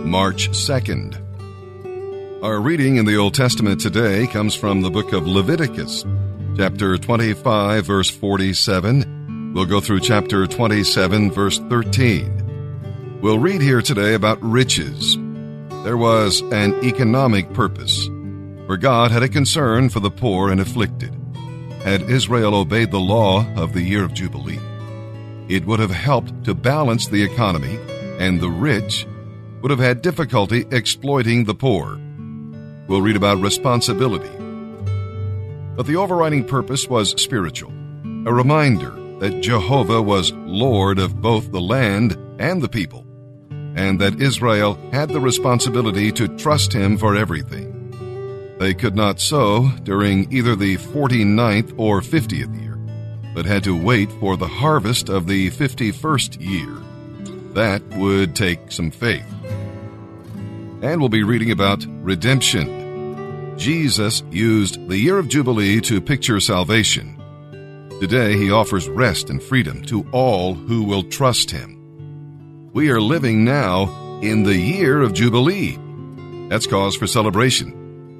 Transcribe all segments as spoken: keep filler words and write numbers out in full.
March second. Our reading in the Old Testament today comes from the book of Leviticus, chapter twenty-five, verse forty-seven. We'll go through chapter twenty-seven, verse thirteen. We'll read here today about riches. There was an economic purpose, for God had a concern for the poor and afflicted. Had Israel obeyed the law of the year of Jubilee, it would have helped to balance the economy, and the rich would have had difficulty exploiting the poor. We'll read about responsibility. But the overriding purpose was spiritual, a reminder that Jehovah was Lord of both the land and the people, and that Israel had the responsibility to trust him for everything. They could not sow during either the forty-ninth or fiftieth year, but had to wait for the harvest of the fifty-first year. That would take some faith. And we'll be reading about redemption. Jesus used the year of Jubilee to picture salvation. Today, he offers rest and freedom to all who will trust him. We are living now in the year of Jubilee. That's cause for celebration.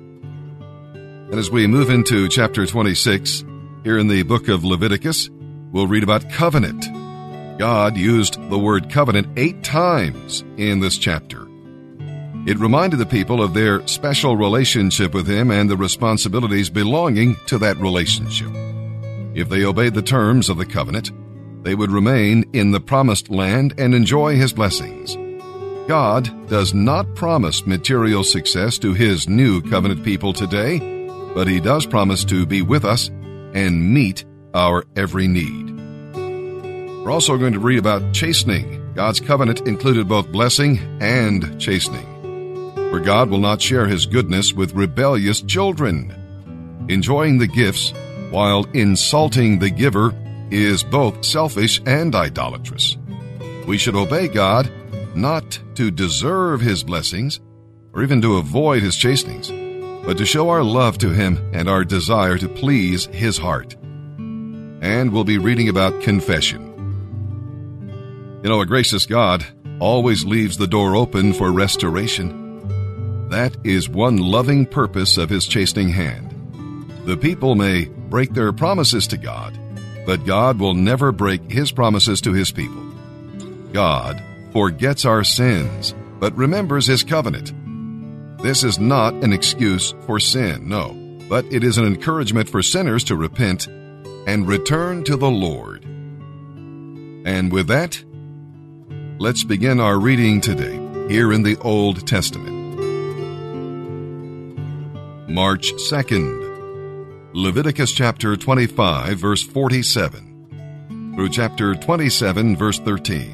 And as we move into chapter twenty-six, here in the book of Leviticus, we'll read about covenant. God used the word covenant eight times in this chapter. It reminded the people of their special relationship with him and the responsibilities belonging to that relationship. If they obeyed the terms of the covenant, they would remain in the promised land and enjoy his blessings. God does not promise material success to his new covenant people today, but he does promise to be with us and meet our every need. We're also going to read about chastening. God's covenant included both blessing and chastening, for God will not share his goodness with rebellious children. Enjoying the gifts while insulting the giver is both selfish and idolatrous. We should obey God not to deserve his blessings or even to avoid his chastenings, but to show our love to him and our desire to please his heart. And we'll be reading about confession. You know, a gracious God always leaves the door open for restoration. That is one loving purpose of his chastening hand. The people may break their promises to God, but God will never break his promises to his people. God forgets our sins, but remembers his covenant. This is not an excuse for sin, no, but it is an encouragement for sinners to repent and return to the Lord. And with that, let's begin our reading today here in the Old Testament. March second. Leviticus chapter twenty-five, verse forty-seven, through chapter twenty-seven, verse thirteen.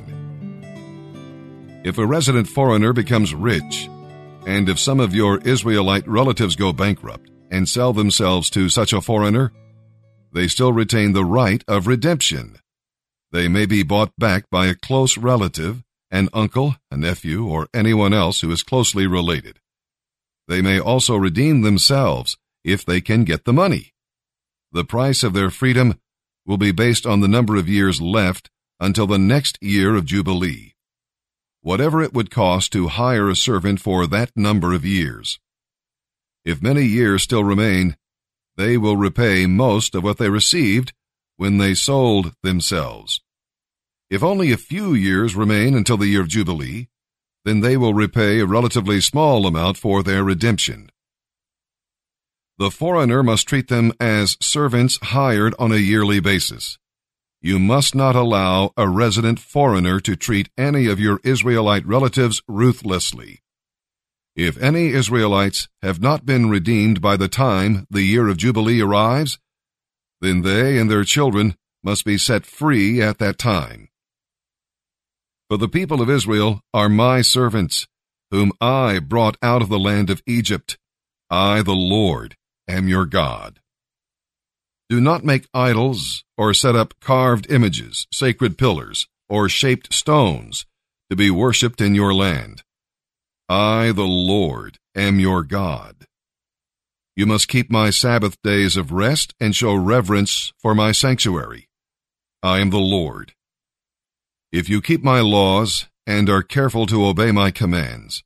If a resident foreigner becomes rich, and if some of your Israelite relatives go bankrupt and sell themselves to such a foreigner, they still retain the right of redemption. They may be bought back by a close relative, an uncle, a nephew, or anyone else who is closely related. They may also redeem themselves if they can get the money. The price of their freedom will be based on the number of years left until the next year of Jubilee, whatever it would cost to hire a servant for that number of years. If many years still remain, they will repay most of what they received when they sold themselves. If only a few years remain until the year of Jubilee, then they will repay a relatively small amount for their redemption. The foreigner must treat them as servants hired on a yearly basis. You must not allow a resident foreigner to treat any of your Israelite relatives ruthlessly. If any Israelites have not been redeemed by the time the year of Jubilee arrives, then they and their children must be set free at that time. For the people of Israel are my servants, whom I brought out of the land of Egypt. I, the Lord, am your God. Do not make idols or set up carved images, sacred pillars, or shaped stones to be worshipped in your land. I, the Lord, am your God. You must keep my Sabbath days of rest and show reverence for my sanctuary. I am the Lord. If you keep my laws and are careful to obey my commands,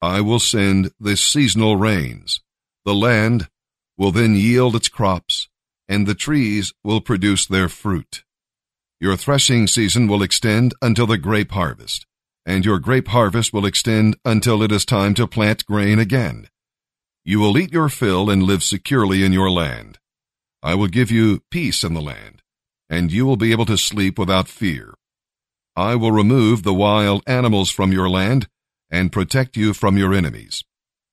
I will send the seasonal rains. The land will then yield its crops, and the trees will produce their fruit. Your threshing season will extend until the grape harvest, and your grape harvest will extend until it is time to plant grain again. You will eat your fill and live securely in your land. I will give you peace in the land, and you will be able to sleep without fear. I will remove the wild animals from your land and protect you from your enemies.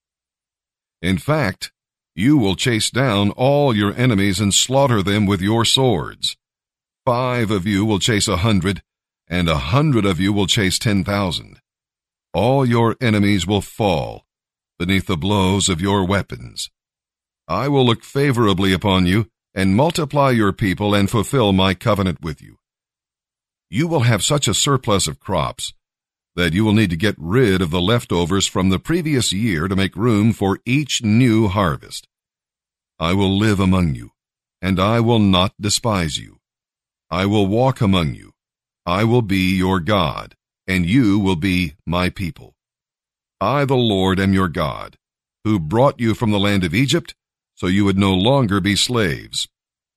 In fact, you will chase down all your enemies and slaughter them with your swords. Five of you will chase a hundred, and a hundred of you will chase ten thousand. All your enemies will fall beneath the blows of your weapons. I will look favorably upon you and multiply your people and fulfill my covenant with you. You will have such a surplus of crops that you will need to get rid of the leftovers from the previous year to make room for each new harvest. I will live among you, and I will not despise you. I will walk among you. I will be your God, and you will be my people. I, the Lord, am your God, who brought you from the land of Egypt, so you would no longer be slaves.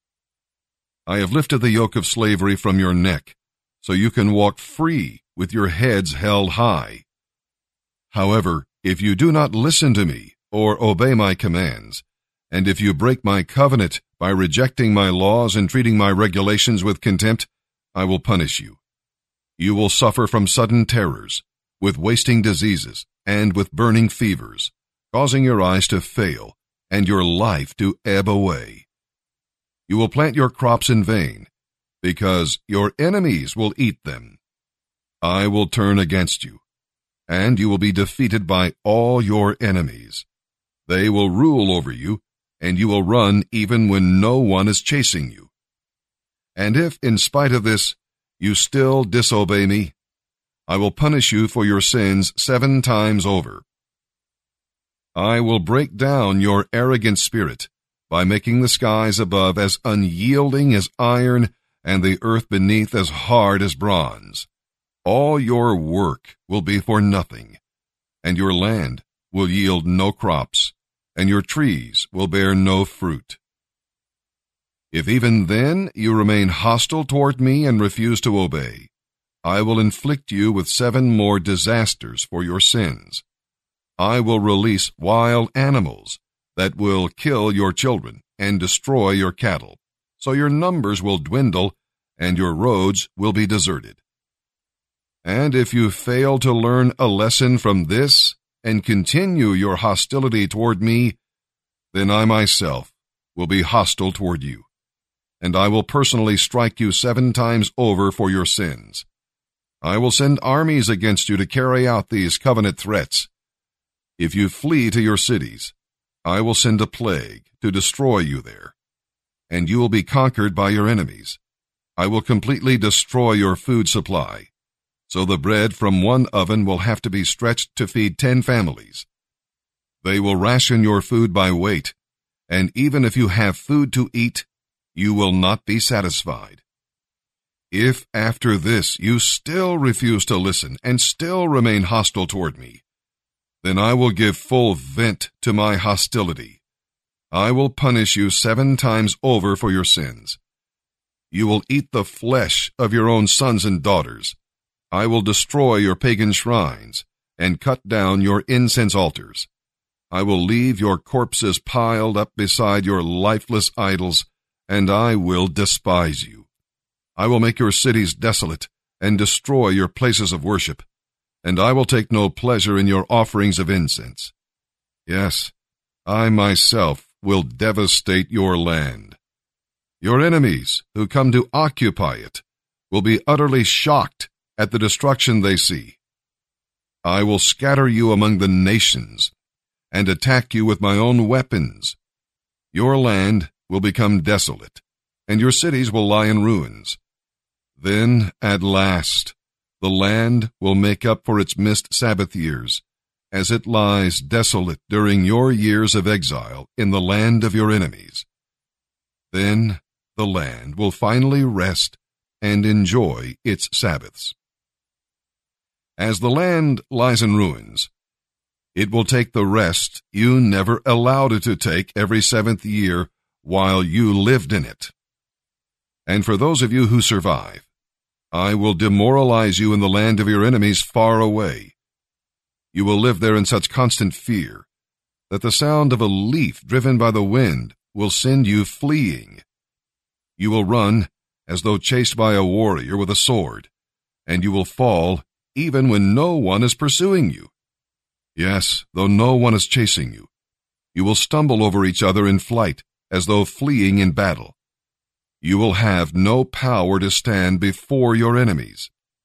I have lifted the yoke of slavery from your neck, so you can walk free with your heads held high. However, if you do not listen to me or obey my commands, and if you break my covenant by rejecting my laws and treating my regulations with contempt, I will punish you. You will suffer from sudden terrors, with wasting diseases, and with burning fevers, causing your eyes to fail and your life to ebb away. You will plant your crops in vain, because your enemies will eat them. I will turn against you, and you will be defeated by all your enemies. They will rule over you, and you will run even when no one is chasing you. And if, in spite of this, you still disobey me, I will punish you for your sins seven times over. I will break down your arrogant spirit by making the skies above as unyielding as iron and the earth beneath as hard as bronze. All your work will be for nothing, and your land will yield no crops, and your trees will bear no fruit. If even then you remain hostile toward me and refuse to obey, I will inflict you with seven more disasters for your sins. I will release wild animals that will kill your children and destroy your cattle, so your numbers will dwindle and your roads will be deserted. And if you fail to learn a lesson from this and continue your hostility toward me, then I myself will be hostile toward you, and I will personally strike you seven times over for your sins. I will send armies against you to carry out these covenant threats. If you flee to your cities, I will send a plague to destroy you there, and you will be conquered by your enemies. I will completely destroy your food supply, so the bread from one oven will have to be stretched to feed ten families. They will ration your food by weight, and even if you have food to eat, you will not be satisfied. If after this you still refuse to listen and still remain hostile toward me, then I will give full vent to my hostility. I will punish you seven times over for your sins. You will eat the flesh of your own sons and daughters. I will destroy your pagan shrines and cut down your incense altars. I will leave your corpses piled up beside your lifeless idols, and I will despise you. I will make your cities desolate and destroy your places of worship, and I will take no pleasure in your offerings of incense. Yes, I myself will devastate your land. Your enemies who come to occupy it will be utterly shocked at the destruction they see. I will scatter you among the nations and attack you with my own weapons. Your land will become desolate, and your cities will lie in ruins. Then, at last, the land will make up for its missed Sabbath years, as it lies desolate during your years of exile in the land of your enemies. Then the land will finally rest and enjoy its Sabbaths. As the land lies in ruins, It will take the rest you never allowed it to take every seventh year while you lived in it. And for those of you who survive, I will demoralize you in the land of your enemies far away. You will live there in such constant fear that the sound of a leaf driven by the wind will send you fleeing. You will run as though chased by a warrior with a sword, and you will fall even when no one is pursuing you. Yes, though no one is chasing you, you will stumble over each other in flight as though fleeing in battle. You will have no power to stand before your enemies.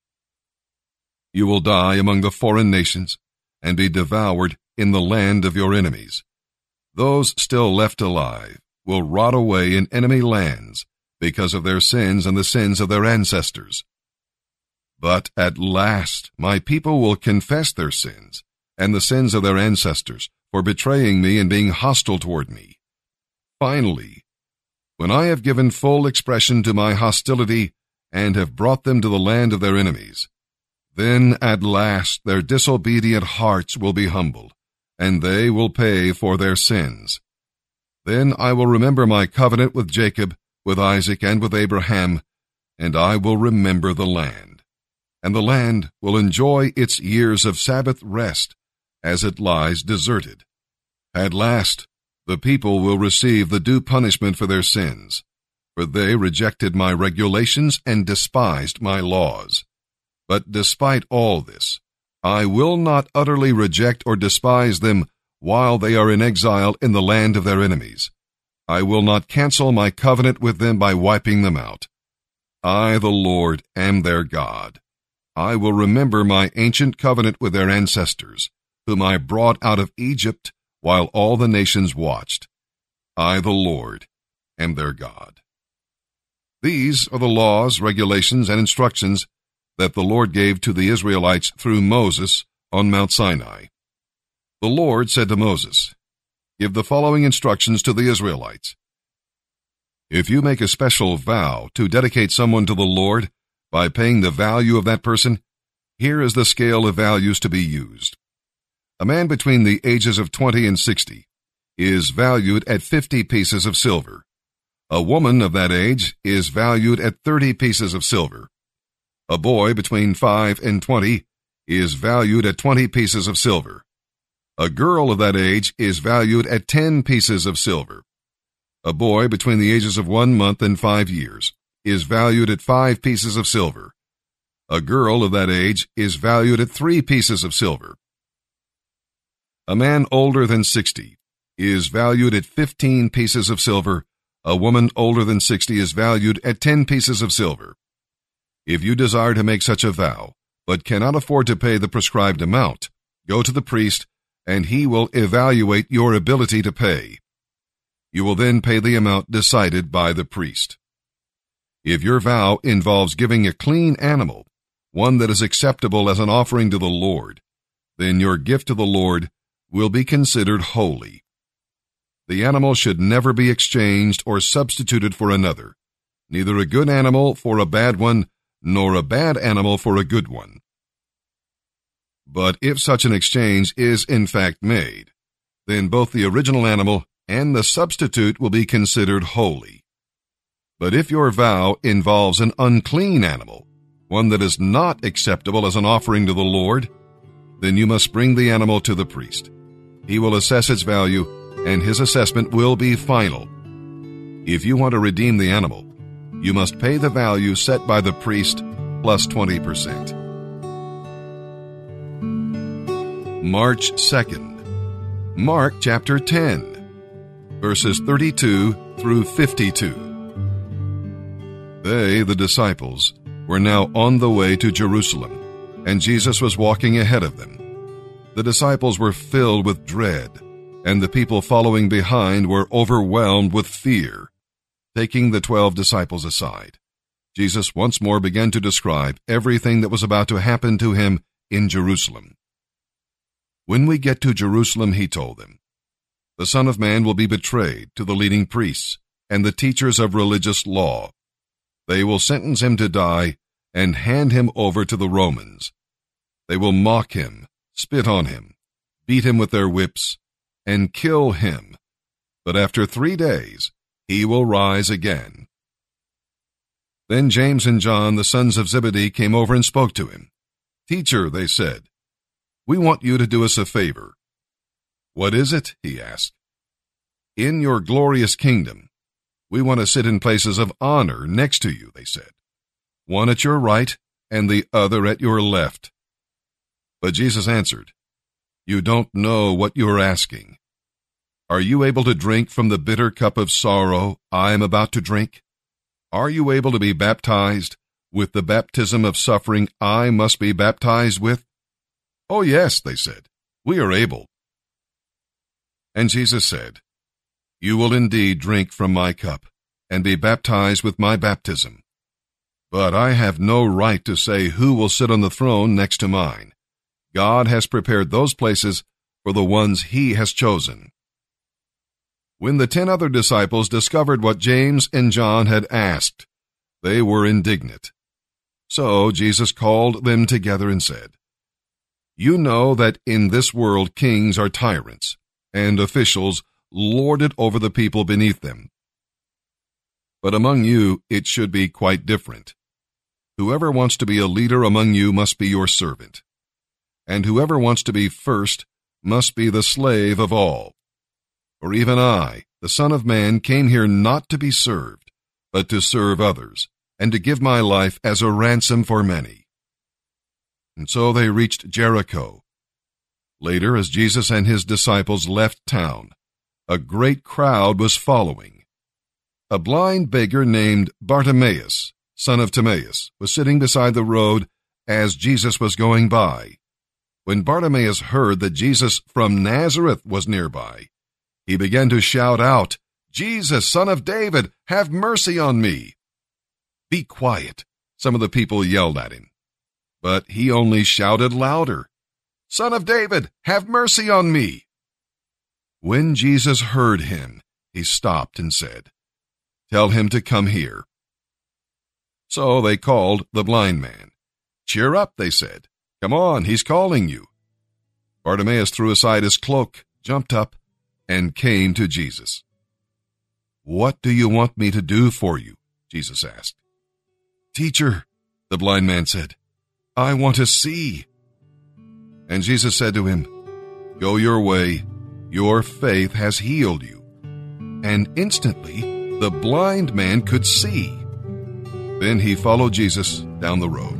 You will die among the foreign nations and be devoured in the land of your enemies. Those still left alive will rot away in enemy lands because of their sins and the sins of their ancestors. But at last my people will confess their sins and the sins of their ancestors for betraying me and being hostile toward me. Finally, when I have given full expression to my hostility and have brought them to the land of their enemies, then at last their disobedient hearts will be humbled, and they will pay for their sins. Then I will remember my covenant with Jacob, with Isaac, and with Abraham, and I will remember the land. And the land will enjoy its years of Sabbath rest as it lies deserted. At last, the people will receive the due punishment for their sins, for they rejected my regulations and despised my laws. But despite all this, I will not utterly reject or despise them while they are in exile in the land of their enemies. I will not cancel my covenant with them by wiping them out. I, the Lord, am their God. I will remember my ancient covenant with their ancestors, whom I brought out of Egypt while all the nations watched. I, the Lord, am their God. These are the laws, regulations, and instructions that the Lord gave to the Israelites through Moses on Mount Sinai. The Lord said to Moses, "Give the following instructions to the Israelites. If you make a special vow to dedicate someone to the Lord by paying the value of that person, here is the scale of values to be used. A man between the ages of twenty and sixty is valued at fifty pieces of silver. A woman of that age is valued at thirty pieces of silver. A boy between five and twenty is valued at twenty pieces of silver. A girl of that age is valued at ten pieces of silver. A boy between the ages of one month and five years is valued at five pieces of silver. A girl of that age is valued at three pieces of silver. A man older than sixty is valued at fifteen pieces of silver. A woman older than sixty is valued at ten pieces of silver. If you desire to make such a vow, but cannot afford to pay the prescribed amount, go to the priest, and he will evaluate your ability to pay. You will then pay the amount decided by the priest. If your vow involves giving a clean animal, one that is acceptable as an offering to the Lord, then your gift to the Lord will be considered holy. The animal should never be exchanged or substituted for another, neither a good animal for a bad one, nor a bad animal for a good one. But if such an exchange is in fact made, then both the original animal and the substitute will be considered holy. But if your vow involves an unclean animal, one that is not acceptable as an offering to the Lord, then you must bring the animal to the priest. He will assess its value, and his assessment will be final. If you want to redeem the animal, you must pay the value set by the priest plus twenty percent. March second. Mark chapter ten, verses thirty-two through fifty-two. They, the disciples, were now on the way to Jerusalem, and Jesus was walking ahead of them. The disciples were filled with dread, and the people following behind were overwhelmed with fear. Taking the twelve disciples aside, Jesus once more began to describe everything that was about to happen to him in Jerusalem. When we get to Jerusalem, he told them, the Son of Man will be betrayed to the leading priests and the teachers of religious law. They will sentence him to die and hand him over to the Romans. They will mock him, spit on him, beat him with their whips, and kill him. But after three days he will rise again." Then James and John, the sons of Zebedee, came over and spoke to him. "Teacher," they said, "we want you to do us a favor." "What is it?" he asked. "In your glorious kingdom, we want to sit in places of honor next to you," they said, "one at your right and the other at your left." But Jesus answered, "You don't know what you are asking. Are you able to drink from the bitter cup of sorrow I am about to drink? Are you able to be baptized with the baptism of suffering I must be baptized with?" "Oh, yes," they said, "we are able." And Jesus said, "You will indeed drink from my cup and be baptized with my baptism. But I have no right to say who will sit on the throne next to mine. God has prepared those places for the ones he has chosen." When the ten other disciples discovered what James and John had asked, they were indignant. So Jesus called them together and said, "You know that in this world kings are tyrants, and officials lord it over the people beneath them. But among you it should be quite different. Whoever wants to be a leader among you must be your servant, and whoever wants to be first must be the slave of all. For even I, the Son of Man, came here not to be served, but to serve others, and to give my life as a ransom for many." And so they reached Jericho. Later, as Jesus and his disciples left town, a great crowd was following. A blind beggar named Bartimaeus, son of Timaeus, was sitting beside the road as Jesus was going by. When Bartimaeus heard that Jesus from Nazareth was nearby, he began to shout out, "Jesus, Son of David, have mercy on me." "Be quiet," some of the people yelled at him. But he only shouted louder, "Son of David, have mercy on me." When Jesus heard him, he stopped and said, "Tell him to come here." So they called the blind man. "Cheer up," they said. "Come on, he's calling you." Bartimaeus threw aside his cloak, jumped up, and came to Jesus. "What do you want me to do for you?" Jesus asked. "Teacher," the blind man said, "I want to see." And Jesus said to him, "Go your way, your faith has healed you." And instantly the blind man could see. Then he followed Jesus down the road.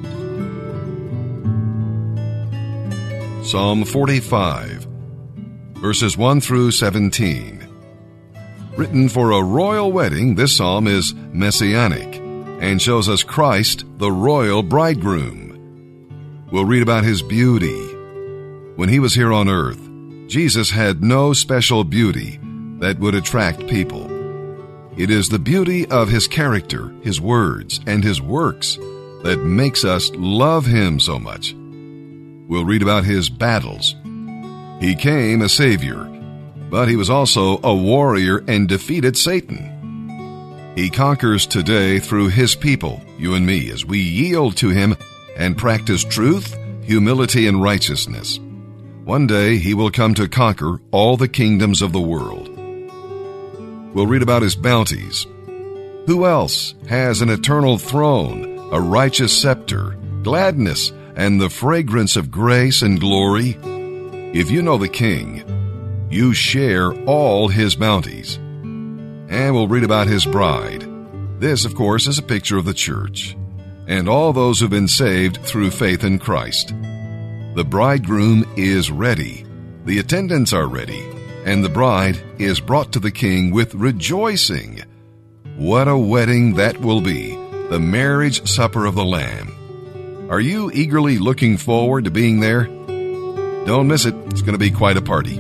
Psalm forty-five, verses one through seventeen. Written for a royal wedding, this psalm is messianic and shows us Christ, the royal bridegroom. We'll read about his beauty. When he was here on earth, Jesus had no special beauty that would attract people. It is the beauty of his character, his words, and his works that makes us love him so much. We'll read about his battles. He came a savior, but he was also a warrior and defeated Satan. He conquers today through his people, you and me, as we yield to him and practice truth, humility, and righteousness. One day he will come to conquer all the kingdoms of the world. We'll read about his bounties. Who else has an eternal throne, a righteous scepter, gladness, and the fragrance of grace and glory? If you know the King, you share all his bounties. And we'll read about his bride. This, of course, is a picture of the church and all those who've been saved through faith in Christ. The bridegroom is ready, the attendants are ready, and the bride is brought to the King with rejoicing. What a wedding that will be, the marriage supper of the Lamb. Are you eagerly looking forward to being there? Don't miss it. It's going to be quite a party.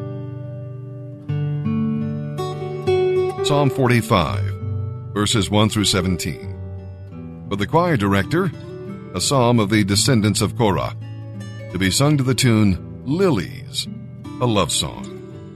Psalm forty-five, verses one through seventeen. For the choir director, a psalm of the descendants of Korah, to be sung to the tune Lilies, a love song.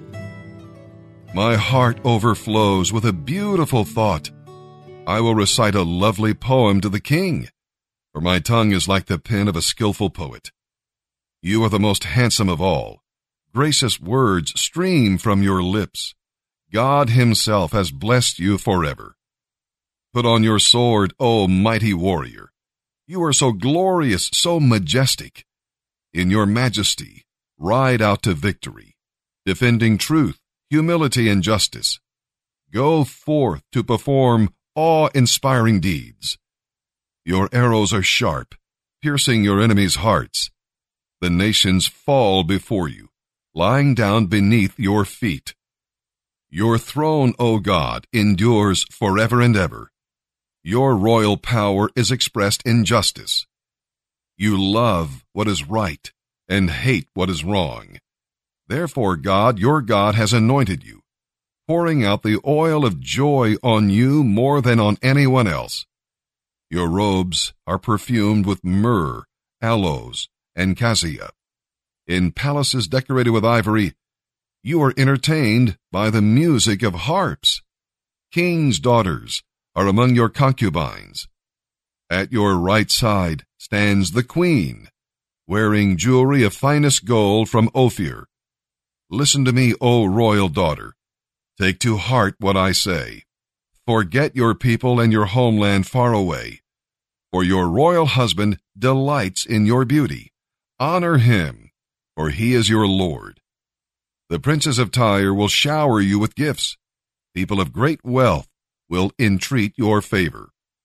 My heart overflows with a beautiful thought. I will recite a lovely poem to the King, for my tongue is like the pen of a skillful poet. You are the most handsome of all, Gracious words stream from your lips. God himself has blessed you forever. Put on your sword, O mighty warrior. You are so glorious, so majestic. In your majesty, ride out to victory, defending truth, humility, and justice. Go forth to perform awe-inspiring deeds. Your arrows are sharp, piercing your enemies' hearts. The nations fall before you, lying down beneath your feet. Your throne, O God, endures forever and ever. Your royal power is expressed in justice. You love what is right and hate what is wrong. Therefore, God, your God, has anointed you, pouring out the oil of joy on you more than on anyone else. Your robes are perfumed with myrrh, aloes, and cassia. In palaces decorated with ivory, you are entertained by the music of harps. Kings' daughters are among your concubines. At your right side stands the queen, wearing jewelry of finest gold from Ophir. Listen to me, O royal daughter. Take to heart what I say. Forget your people and your homeland far away, for your royal husband delights in your beauty. Honor him, for he is your Lord. The princes of Tyre will shower you with gifts. People of great wealth will entreat your favor.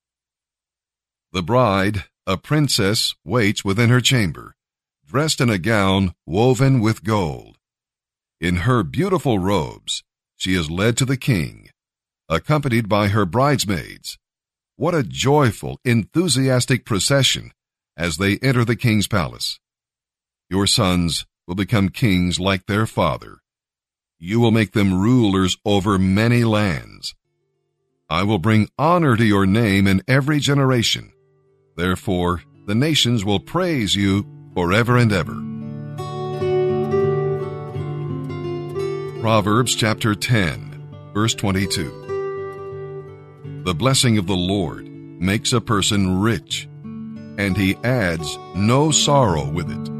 The bride, a princess, waits within her chamber, dressed in a gown woven with gold. In her beautiful robes, she is led to the king, accompanied by her bridesmaids. What a joyful, enthusiastic procession as they enter the king's palace. Your sons will become kings like their father. You will make them rulers over many lands. I will bring honor to your name in every generation. Therefore, the nations will praise you forever and ever. Proverbs chapter ten, verse twenty-two. The blessing of the Lord makes a person rich, and he adds no sorrow with it.